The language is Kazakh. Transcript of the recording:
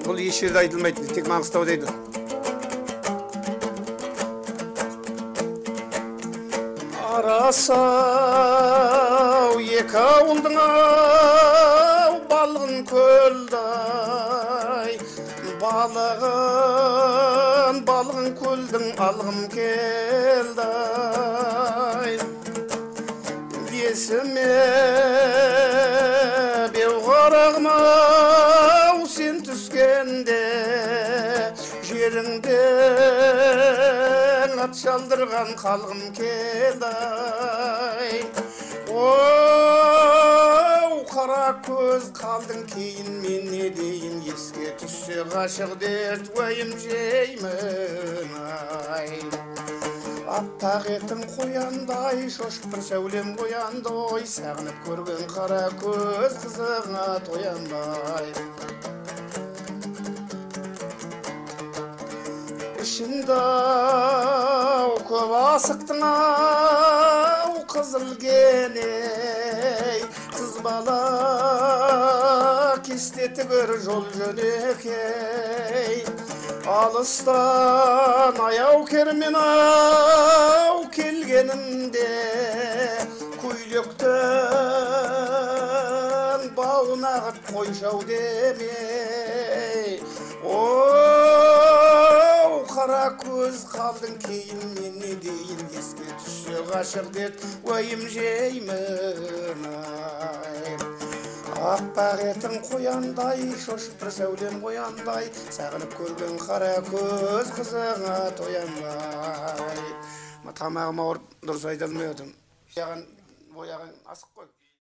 бұл еш жерде айтылмайды, тек Маңғыстауда айтылады. Арасау екі ауылдың ау балғын көлдай, балғын көлдің алғым келдай. Есіме беу қарағым ау сен түскенде, жеріңден ат шалдырған қалғым келдай. Оу, қара көз қалдың кейін мен не дейін, еске түссе ғашық дерт уайым жеймін ай. Аппақ етім қояндай, шошып бір сәулем қояндай, сағынып көрген қара көз қызыңа тояндай. Ішінде көп асықтың ау қызыл кеней, қыз бала кестеті көр жол жөнекей. Алыстан аяу кермен ау келгенімде, көйлектен бауын ағып қойшау демей. Оу, қара көз қалдың кейін мен не дейін, еске түссе ғашық дерт уайым жеймін ай. Аппақ етің қояндай, шошып бір сәулем қояндай, сағынып көрген қара көз қызыңа тояндай. Тамағым ауырып дұрыс айта алмай отырмын. Бояған асық қой.